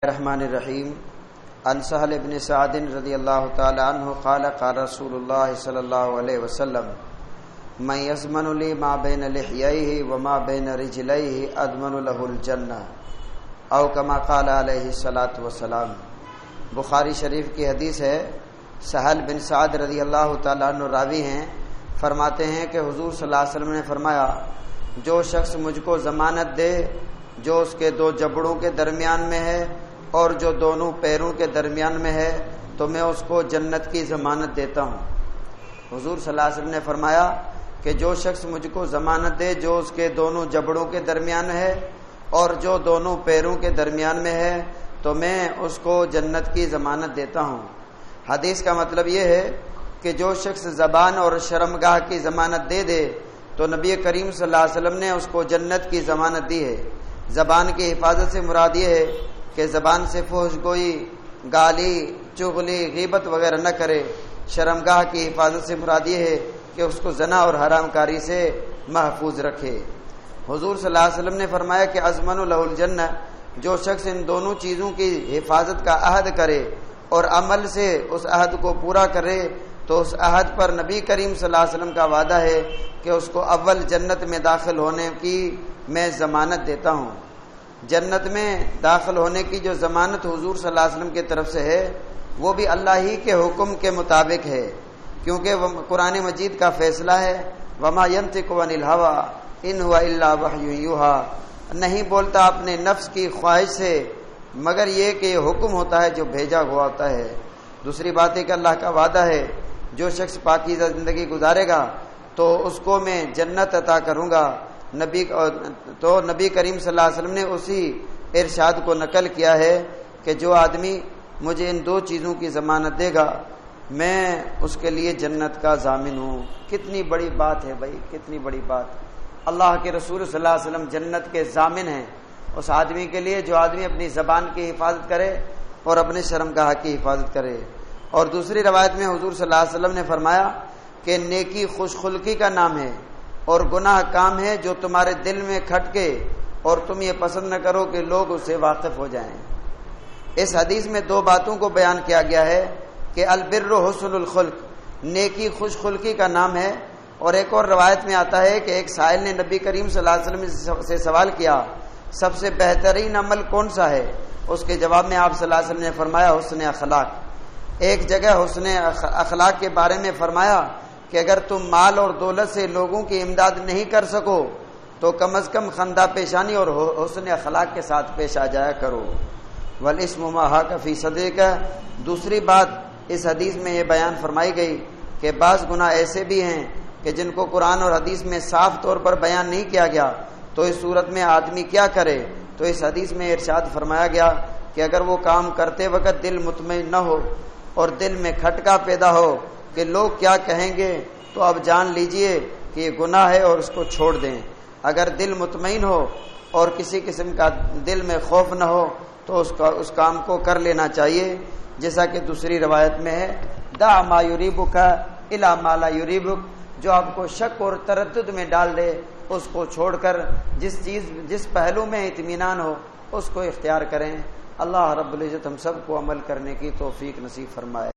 الرحمن الرحیم عن سہل بن سعد رضی اللہ تعالی عنہ قال قال رسول اللہ صلی اللہ علیہ وسلم من یضمن لی ما بین لحییہ وما بین رجلیہ اضمن له الجنہ او کما قال علیہ الصلاۃ والسلام۔ بخاری شریف کی حدیث ہے، سہل بن سعد رضی اللہ تعالی عنہ راوی ہیں، فرماتے ہیں کہ حضور صلی اللہ علیہ وسلم نے فرمایا، جو شخص مجھ کو ضمانت دے جو اس کے دو جبڑوں کے درمیان میں ہے اور جو دونوں پیروں کے درمیان میں ہے تو میں اس کو جنت کی ضمانت دیتا ہوں۔ حضور صلی اللہ علیہ وسلم نے فرمایا کہ جو شخص مجھ کو ضمانت دے جو اس کے دونوں جبڑوں کے درمیان ہے اور جو دونوں پیروں کے درمیان میں ہے تو میں اس کو جنت کی ضمانت دیتا ہوں۔ حدیث کا مطلب یہ ہے کہ جو شخص زبان اور شرمگاہ کی ضمانت دے دے تو نبی کریم صلی اللہ علیہ وسلم نے اس کو جنت کی ضمانت دی ہے۔ زبان کی حفاظت سے مراد یہ ہے کہ زبان سے فحش گوئی، گالی، چغلی، غیبت وغیرہ نہ کرے۔ شرمگاہ کی حفاظت سے مراد یہ ہے کہ اس کو زنا اور حرام کاری سے محفوظ رکھے۔ حضور صلی اللہ علیہ وسلم نے فرمایا کہ اضمن له الجنہ، جو شخص ان دونوں چیزوں کی حفاظت کا عہد کرے اور عمل سے اس عہد کو پورا کرے تو اس عہد پر نبی کریم صلی اللہ علیہ وسلم کا وعدہ ہے کہ اس کو اول جنت میں داخل ہونے کی میں ضمانت دیتا ہوں۔ جنت میں داخل ہونے کی جو ضمانت حضور صلی اللہ علیہ وسلم کی طرف سے ہے وہ بھی اللہ ہی کے حکم کے مطابق ہے، کیونکہ وہ قرآن مجید کا فیصلہ ہے، وما ينطق عن الهوى ان هو الا وحی یوحی، نہیں بولتا اپنے نفس کی خواہش سے مگر یہ کہ یہ حکم ہوتا ہے جو بھیجا ہوا ہوتا ہے۔ دوسری بات ہے کہ اللہ کا وعدہ ہے جو شخص پاکیزہ زندگی گزارے گا تو اس کو میں جنت عطا کروں گا۔ نبی کریم صلی اللہ علیہ وسلم نے اسی ارشاد کو نقل کیا ہے کہ جو آدمی مجھے ان دو چیزوں کی ضمانت دے گا میں اس کے لیے جنت کا ضامن ہوں۔ کتنی بڑی بات ہے بھائی، کتنی بڑی بات۔ اللہ کے رسول صلی اللہ علیہ وسلم جنت کے ضامن ہیں اس آدمی کے لیے جو آدمی اپنی زبان کی حفاظت کرے اور اپنے شرمگاہ کی حفاظت کرے۔ اور دوسری روایت میں حضور صلی اللہ علیہ وسلم نے فرمایا کہ نیکی خوش خلقی کا نام ہے اور گناہ کام ہے جو تمہارے دل میں کھٹکے اور تم یہ پسند نہ کرو کہ لوگ اس سے واقف ہو جائیں۔ اس حدیث میں دو باتوں کو بیان کیا گیا ہے کہ البر حسن الخلق، نیکی خوش خلقی کا نام ہے، اور ایک اور روایت میں آتا ہے کہ ایک سائل نے نبی کریم صلی اللہ علیہ وسلم سے سوال کیا سب سے بہترین عمل کون سا ہے؟ اس کے جواب میں آپ صلی اللہ علیہ وسلم نے فرمایا حسن اخلاق۔ ایک جگہ حسن اخلاق کے بارے میں فرمایا کہ اگر تم مال اور دولت سے لوگوں کی امداد نہیں کر سکو تو کم از کم خندہ پیشانی اور حسن اخلاق کے ساتھ پیش آ جایا کرو۔ والاسم ما حاک فی صدرک، دوسری بات اس حدیث میں یہ بیان فرمائی گئی کہ بعض گناہ ایسے بھی ہیں کہ جن کو قرآن اور حدیث میں صاف طور پر بیان نہیں کیا گیا، تو اس صورت میں آدمی کیا کرے؟ تو اس حدیث میں ارشاد فرمایا گیا کہ اگر وہ کام کرتے وقت دل مطمئن نہ ہو اور دل میں کھٹکا پیدا ہو کہ لوگ کیا کہیں گے تو اب جان لیجئے کہ یہ گناہ ہے اور اس کو چھوڑ دیں۔ اگر دل مطمئن ہو اور کسی قسم کا دل میں خوف نہ ہو تو اس کام کو کر لینا چاہیے، جیسا کہ دوسری روایت میں ہے دع ما یریبک الی ما لا یریبک، جو آپ کو شک اور تردد میں ڈال دے اس کو چھوڑ کر جس پہلو میں اطمینان ہو اس کو اختیار کریں۔ اللہ رب العزت ہم سب کو عمل کرنے کی توفیق نصیب فرمائے۔